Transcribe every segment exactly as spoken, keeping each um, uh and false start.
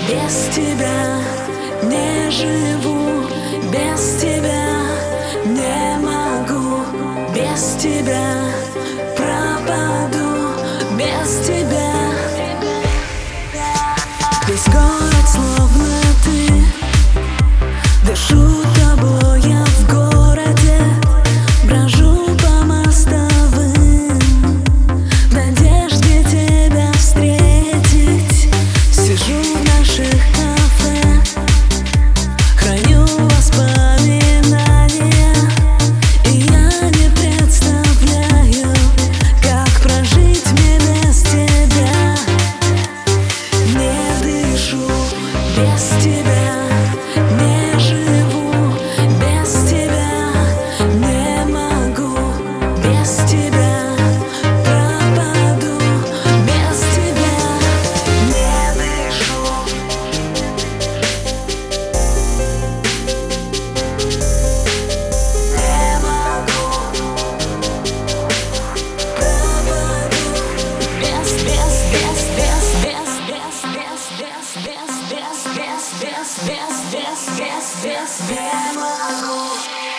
Без тебя не живу, без тебя не могу, без тебя пропаду, без тебя. Весь город словно ты, дышу тобой я в городе, брожу по мостовым, в надежде тебя встретить. Сижу в наших кафе, храню воспоминания, и я не представляю, как прожить мне без тебя. Не дышу без тебя, не живу без тебя, не могу без тебя, пропаду без тебя. Не дышу, не могу, пропаду без, без, без, без, без, без, без, без, без, без, без, без, без, без, без, не могу.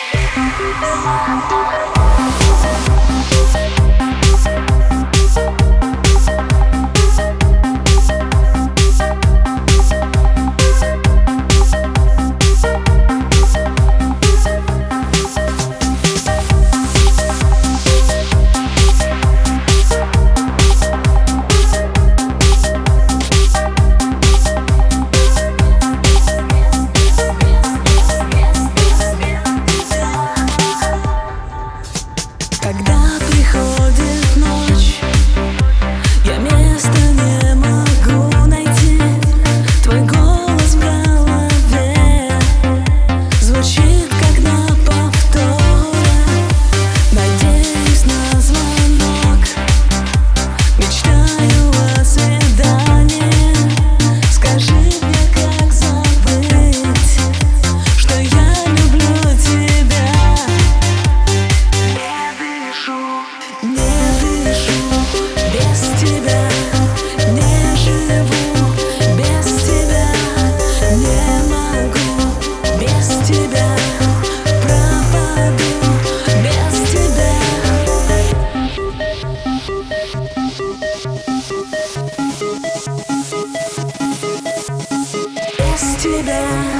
Когда приходит ночь, я места не могу найти. Твой голос в голове звучит как на повторе. Надеюсь на звонок, мечтаю о свидании. Скажи мне, как забыть, что я люблю тебя. Не дышу без тебя, не живу без тебя, не могу без тебя, пропаду без тебя. Без тебя.